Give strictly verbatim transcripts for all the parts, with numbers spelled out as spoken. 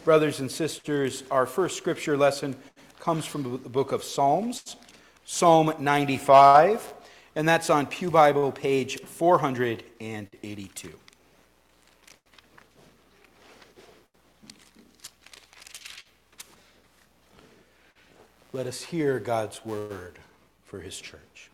Brothers and sisters, our first scripture lesson comes from the book of Psalms, Psalm ninety-five, and that's on Pew Bible page four hundred eighty-two. Let us hear God's word for his church.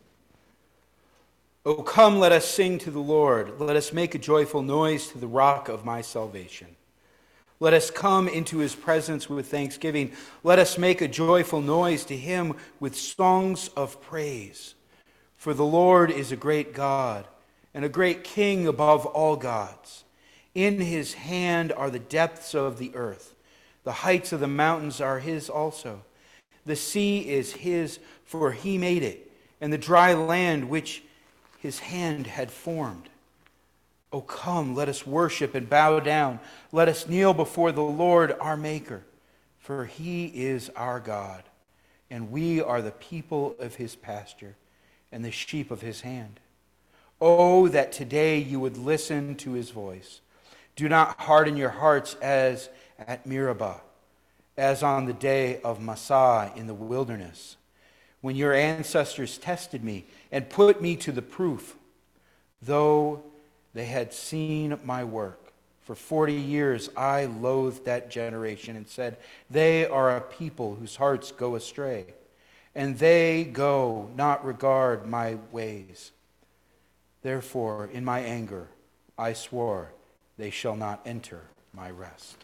O come, let us sing to the Lord. Let us make a joyful noise to the rock of my salvation. Let us come into his presence with thanksgiving. Let us make a joyful noise to him with songs of praise. For the Lord is a great God and a great King above all gods. In his hand are the depths of the earth. The heights of the mountains are his also. The sea is his, for he made it, and the dry land which his hand had formed. O come, let us worship and bow down. Let us kneel before the Lord our Maker, for he is our God, and we are the people of his pasture and the sheep of his hand. Oh, that today you would listen to his voice. Do not harden your hearts as at Meribah, as on the day of Massah in the wilderness, when your ancestors tested me and put me to the proof, though they had seen my work. For forty years I loathed that generation and said, they are a people whose hearts go astray, and they go not regard my ways. Therefore, in my anger, I swore they shall not enter my rest.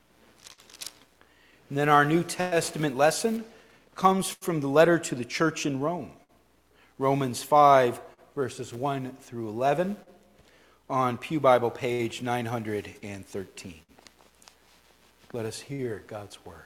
And then our New Testament lesson comes from the letter to the church in Rome. Romans five, verses one through eleven, on Pew Bible page nine hundred thirteen. Let us hear God's word.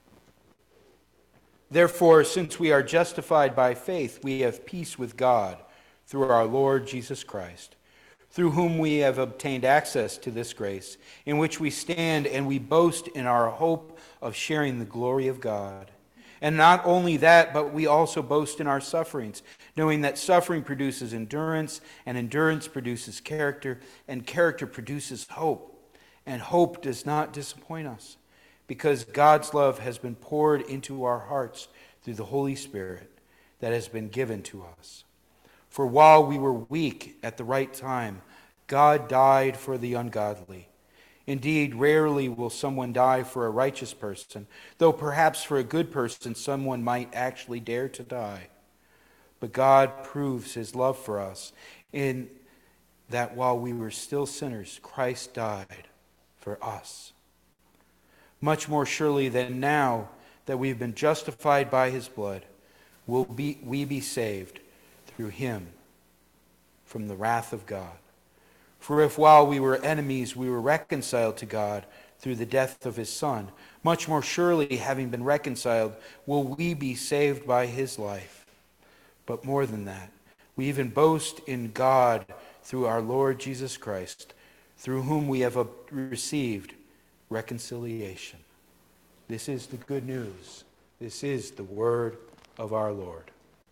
Therefore, since we are justified by faith, we have peace with God through our Lord Jesus Christ, through whom we have obtained access to this grace, in which we stand and we boast in our hope of sharing the glory of God. And not only that, but we also boast in our sufferings, knowing that suffering produces endurance, and endurance produces character, and character produces hope. And hope does not disappoint us, because God's love has been poured into our hearts through the Holy Spirit that has been given to us. For while we were weak at the right time, God died for the ungodly. Indeed, rarely will someone die for a righteous person, though perhaps for a good person someone might actually dare to die. But God proves his love for us in that while we were still sinners, Christ died for us. Much more surely than now that we have been justified by his blood, will be, we be saved through him from the wrath of God. For if while we were enemies we were reconciled to God through the death of his Son, much more surely, having been reconciled, will we be saved by his life. But more than that, we even boast in God through our Lord Jesus Christ, through whom we have received reconciliation. This is the good news. This is the word of our Lord.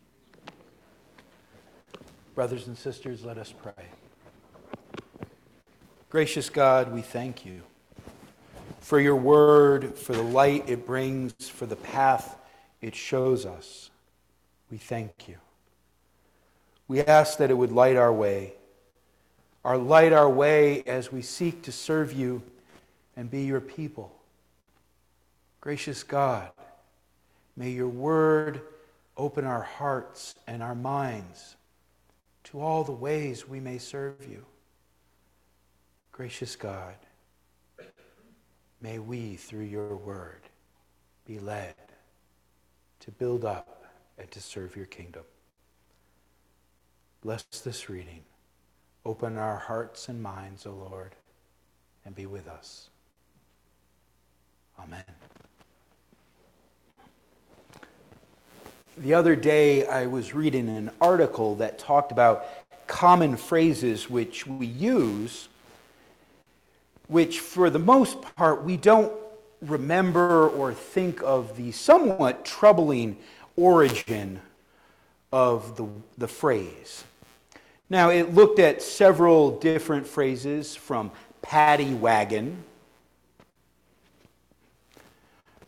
Brothers and sisters, let us pray. Gracious God, we thank you for your word, for the light it brings, for the path it shows us. We thank you. We ask that it would light our way, our light our way as we seek to serve you and be your people. Gracious God, may your word open our hearts and our minds to all the ways we may serve you. Gracious God, may we, through your word, be led to build up and to serve your kingdom. Bless this reading. Open our hearts and minds, O Lord, and be with us. Amen. The other day, I was reading an article that talked about common phrases which we use, which for the most part we don't remember or think of the somewhat troubling origin of the, the phrase. Now, it looked at several different phrases, from paddy wagon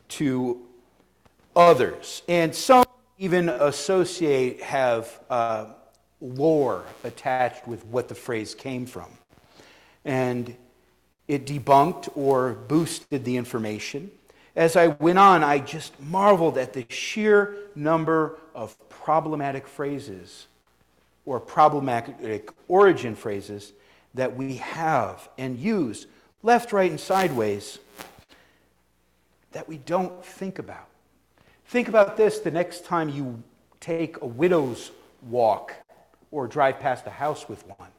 to others. And some even associate, have uh, lore attached with what the phrase came from. And it debunked or boosted the information. As I went on, I just marveled at the sheer number of problematic phrases or problematic origin phrases that we have and use left, right, and sideways that we don't think about. Think about this the next time you take a widow's walk or drive past a house with one.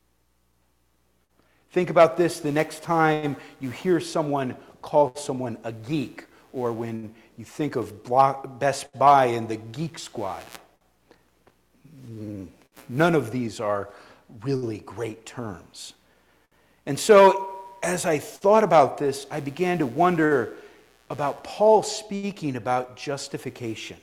Think about this the next time you hear someone call someone a geek, or when you think of Best Buy and the Geek Squad. None of these are really great terms. And so, as I thought about this, I began to wonder about Paul speaking about justification.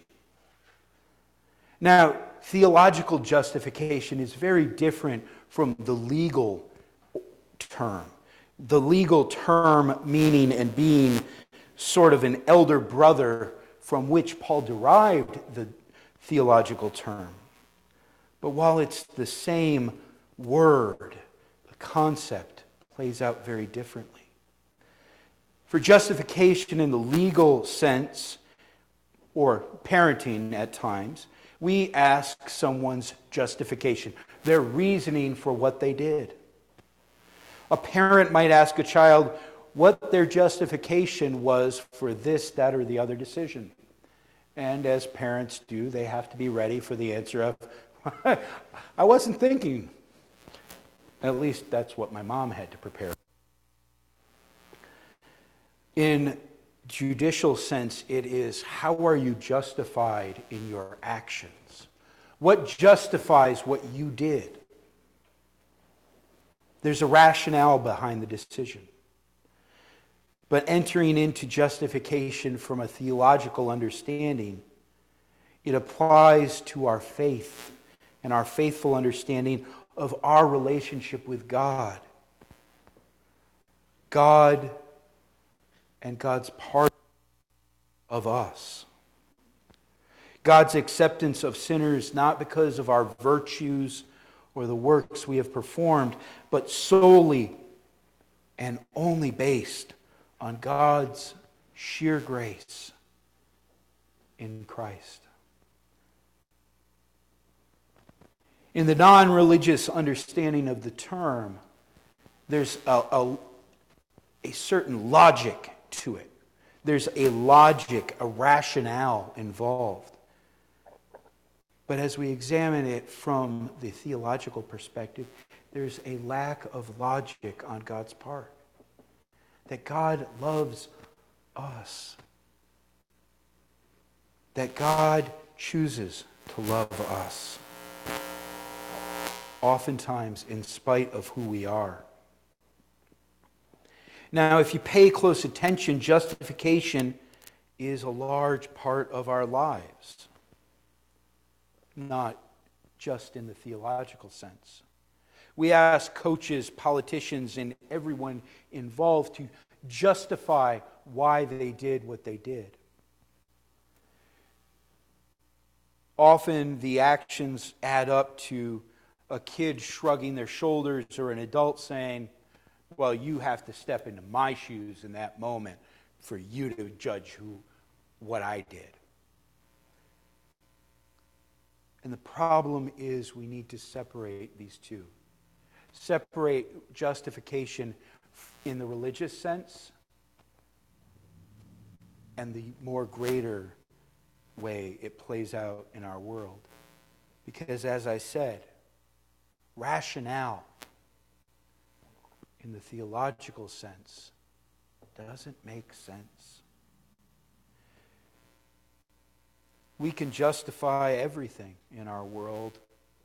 Now, theological justification is very different from the legal term. The legal term meaning and being sort of an elder brother from which Paul derived the theological term. But while it's the same word, the concept plays out very differently. For justification in the legal sense, or parenting at times, we ask someone's justification, their reasoning for what they did. A parent might ask a child what their justification was for this, that, or the other decision. And as parents do, they have to be ready for the answer of, I wasn't thinking. At least that's what my mom had to prepare. In judicial sense, it is, how are you justified in your actions? What justifies what you did? There's a rationale behind the decision. But entering into justification from a theological understanding, it applies to our faith and our faithful understanding of our relationship with God. God and God's part of us. God's acceptance of sinners not because of our virtues or the works we have performed, but solely and only based on God's sheer grace in Christ. In the non-religious understanding of the term, there's a, a, a certain logic to it. There's a logic, a rationale involved. But as we examine it from the theological perspective, there's a lack of logic on God's part. That God loves us. That God chooses to love us. Oftentimes in spite of who we are. Now, if you pay close attention, justification is a large part of our lives. Not just in the theological sense. We ask coaches, politicians, and everyone involved to justify why they did what they did. Often the actions add up to a kid shrugging their shoulders or an adult saying, well, you have to step into my shoes in that moment for you to judge who, what I did. And the problem is we need to separate these two. Separate justification in the religious sense and the more greater way it plays out in our world. Because as I said, rationale in the theological sense doesn't make sense. We can justify everything in our world.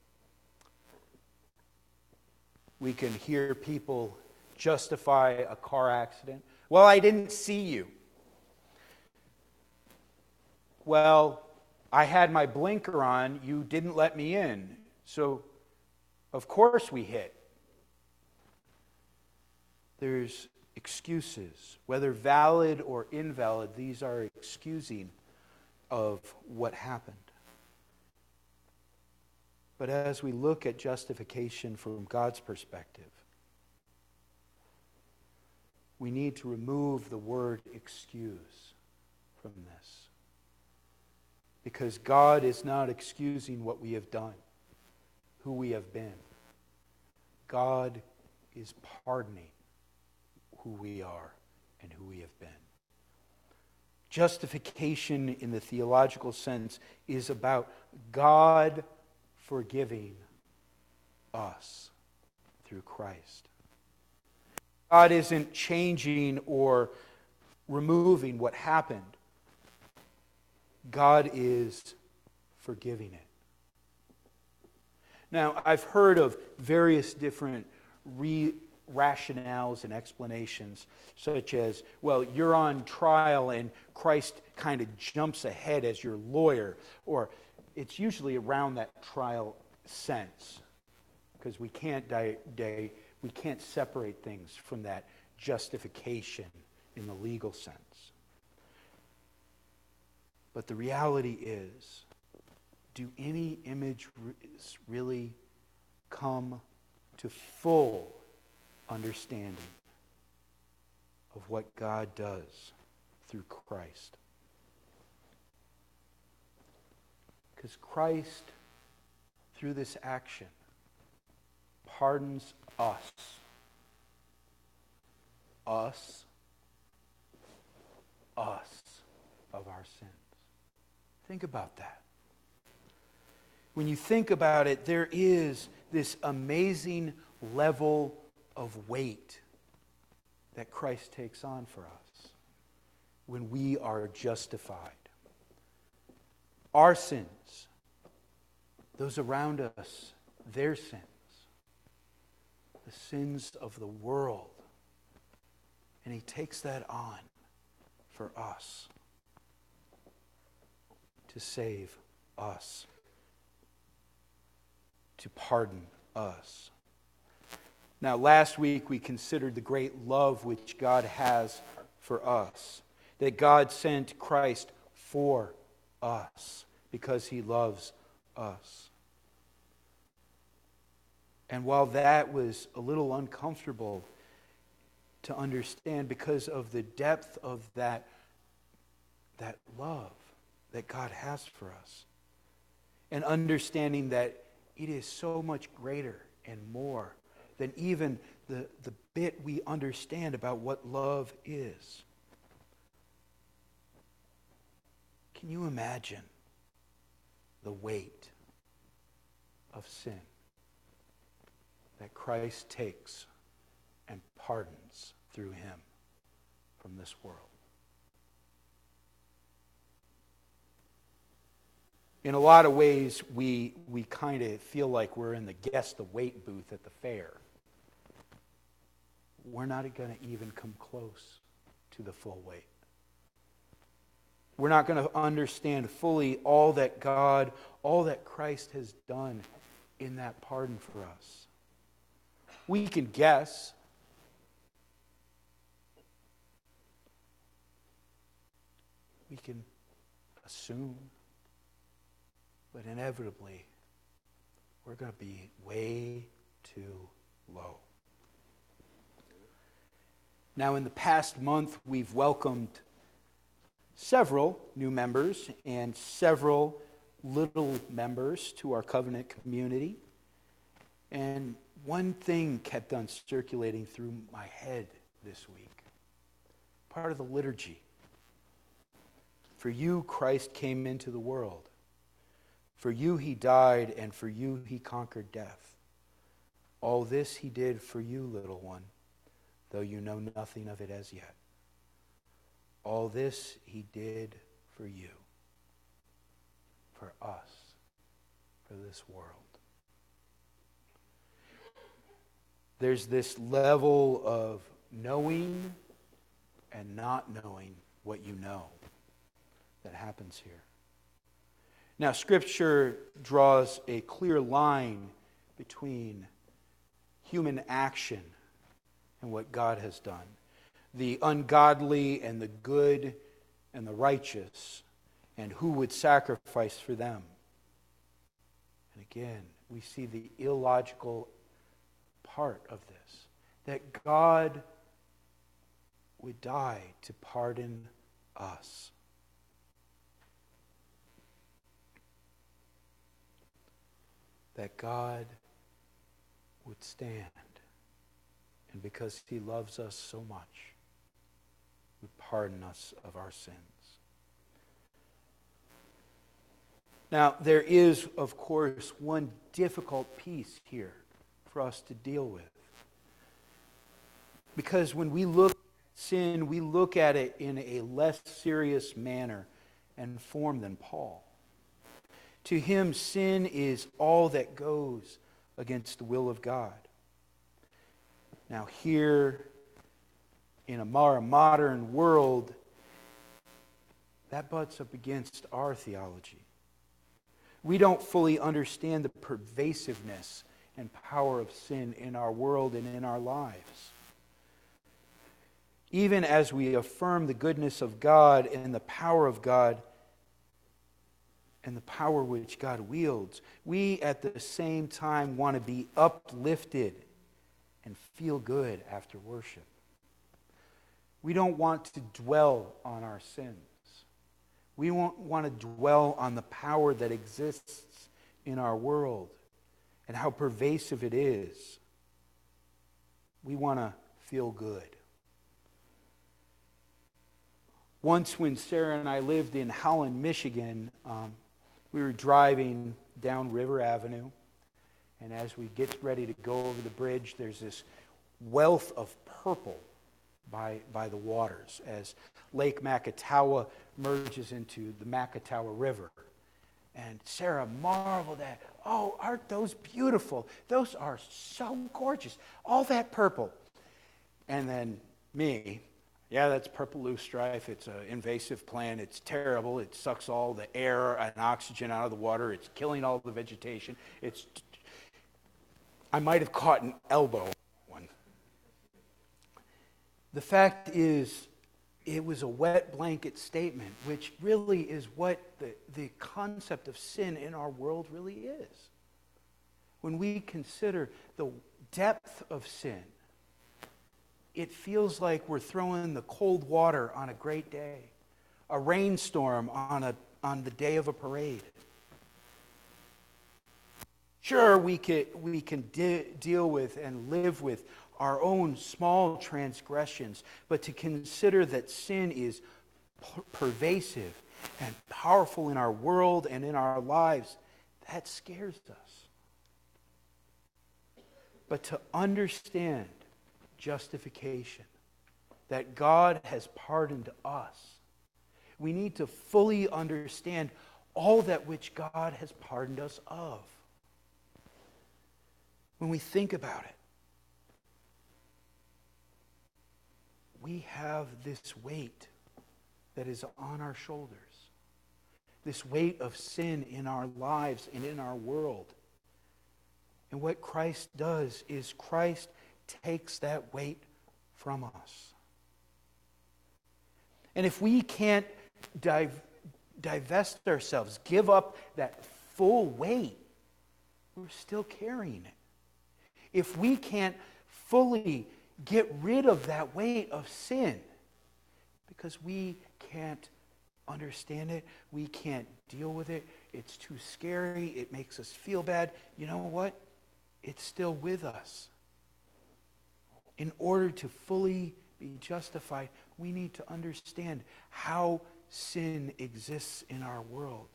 We can hear people justify a car accident. Well, I didn't see you. Well, I had my blinker on. You didn't let me in. So, of course we hit. There's excuses. Whether valid or invalid, these are excusing of what happened. But as we look at justification from God's perspective, we need to remove the word excuse from this. Because God is not excusing what we have done, who we have been. God is pardoning who we are and who we have been. Justification in the theological sense is about God forgiving us through Christ. God isn't changing or removing what happened. God is forgiving it. Now, I've heard of various different re- rationales and explanations, such as, well, you're on trial and Christ kind of jumps ahead as your lawyer, or it's usually around that trial sense, because we can't di- di- we can't separate things from that justification in the legal sense. But the reality is, do any images really come to full understanding of what God does through Christ? Because Christ, through this action, pardons us. Us. Us of our sins. Think about that. When you think about it, there is this amazing level of weight that Christ takes on for us when we are justified. Our sins, those around us, their sins, the sins of the world. And he takes that on for us to save us, to pardon us. Now, last week we considered the great love which God has for us, that God sent Christ for us because he loves us. And while that was a little uncomfortable to understand because of the depth of that, that love that God has for us, and understanding that it is so much greater and more than even the, the bit we understand about what love is. Can you imagine the weight of sin that Christ takes and pardons through him from this world? In a lot of ways, we, we kind of feel like we're in the guess the weight booth at the fair. We're not going to even come close to the full weight. We're not going to understand fully all that God, all that Christ has done in that pardon for us. We can guess. We can assume. But inevitably, we're going to be way too low. Now, in the past month, we've welcomed several new members and several little members to our covenant community. And one thing kept on circulating through my head this week. Part of the liturgy. For you, Christ came into the world. For you he died, and for you he conquered death. All this he did for you, little one, though you know nothing of it as yet. All this he did for you, for us, for this world. There's this level of knowing and not knowing what you know that happens here. Now, Scripture draws a clear line between human action and what God has done. the ungodly and the good and the righteous, and who would sacrifice for them. And again, we see the illogical part of this, that God would die to pardon us. That God would stand, and because he loves us so much, would pardon us of our sins. Now, there is, of course, one difficult piece here for us to deal with. Because when we look at sin, we look at it in a less serious manner and form than Paul. To him, sin is all that goes against the will of God. Now, here in a more modern world, that butts up against our theology. We don't fully understand the pervasiveness and power of sin in our world and in our lives. Even as we affirm the goodness of God and the power of God and the power which God wields, we at the same time want to be uplifted and feel good after worship. We don't want to dwell on our sins. We won't want to dwell on the power that exists in our world and how pervasive it is. We want to feel good. Once when Sarah and I lived in Holland, Michigan, um, we were driving down River Avenue, and as we get ready to go over the bridge, there's this wealth of purple by, by the waters as Lake Macatawa merges into the Macatawa River. And Sarah marveled at, oh, aren't those beautiful? Those are so gorgeous. All that purple. And then me, yeah, that's purple loosestrife. It's an invasive plant. It's terrible. It sucks all the air and oxygen out of the water. It's killing all the vegetation. It's. I might have caught an elbow one. The fact is, it was a wet blanket statement, which really is what the, the concept of sin in our world really is. When we consider the depth of sin, it feels like we're throwing the cold water on a great day, a rainstorm on a on the day of a parade. Sure, we can, we can de- deal with and live with our own small transgressions, but to consider that sin is per- pervasive and powerful in our world and in our lives, that scares us. But to understand justification, that God has pardoned us, we need to fully understand all that which God has pardoned us of. When we think about it, we have this weight that is on our shoulders, this weight of sin in our lives and in our world. And what Christ does is Christ takes that weight from us. And if we can't div- divest ourselves, give up that full weight, we're still carrying it. If we can't fully get rid of that weight of sin, because we can't understand it, we can't deal with it, it's too scary, it makes us feel bad, you know what? It's still with us. In order to fully be justified, we need to understand how sin exists in our world.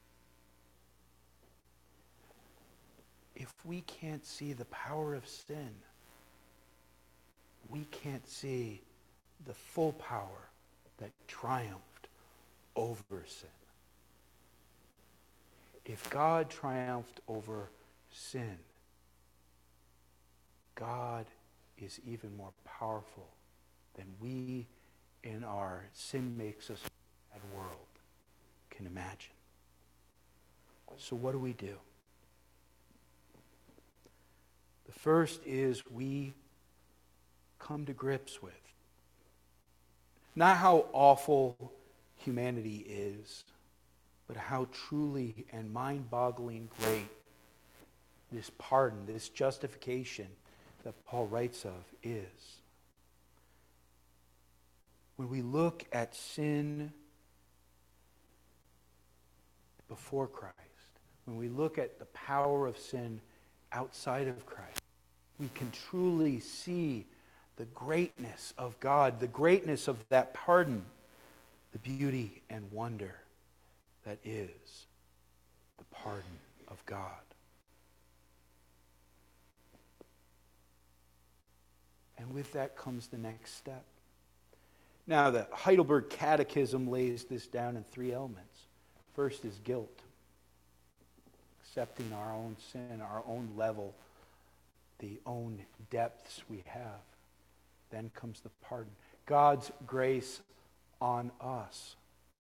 If we can't see the power of sin, we can't see the full power that triumphed over sin. If God triumphed over sin, God is even more powerful than we in our sin makes us bad world can imagine. So what do we do? The first is we come to grips with Not how awful humanity is, but how truly and mind-boggling great this pardon, this justification that Paul writes of is. When we look at sin before Christ, when we look at the power of sin outside of Christ, we can truly see the greatness of God, the greatness of that pardon, the beauty and wonder that is the pardon of God. And with that comes the next step. Now, the Heidelberg Catechism lays this down in three elements. First is guilt, accepting our own sin, our own level, the own depths we have. Then comes the pardon. God's grace on us.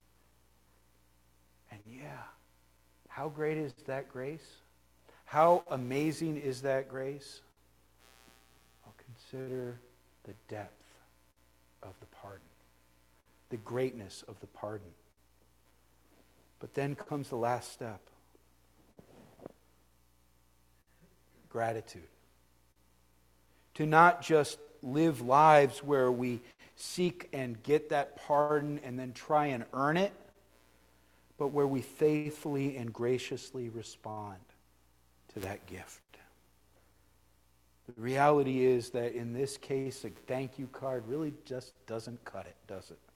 And yeah, how great is that grace? How amazing is that grace? Well, consider the depth of the pardon, the greatness of the pardon. But then comes the last step. Gratitude. To not just live lives where we seek and get that pardon and then try and earn it, but where we faithfully and graciously respond to that gift. The reality is that in this case, a thank you card really just doesn't cut it, does it?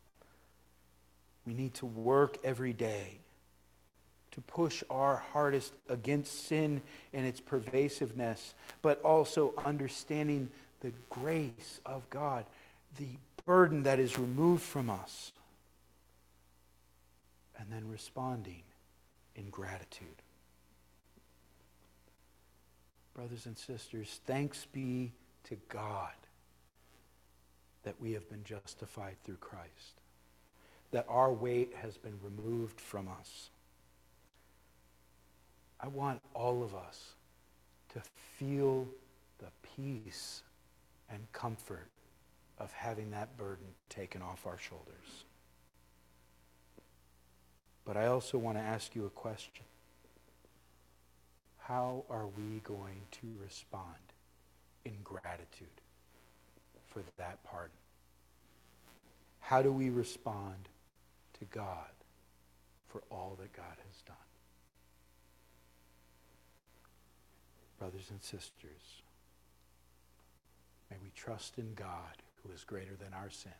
We need to work every day to push our hardest against sin and its pervasiveness, but also understanding the grace of God, the burden that is removed from us, and then responding in gratitude. Brothers and sisters, thanks be to God that we have been justified through Christ, that our weight has been removed from us. I want all of us to feel the peace and comfort of having that burden taken off our shoulders. But I also want to ask you a question. How are we going to respond in gratitude for that pardon? How do we respond to God for all that God has done? Brothers and sisters, may we trust in God who is greater than our sins.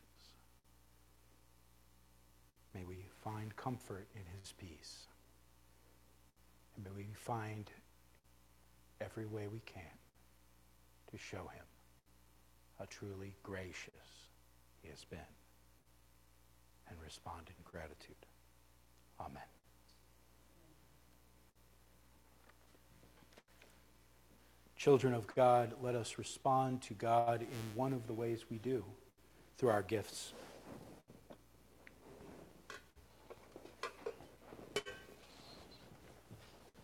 May we find comfort in his peace. And may we find every way we can to show him how truly gracious he has been and respond in gratitude. Amen. Children of God, let us respond to God in one of the ways we do, through our gifts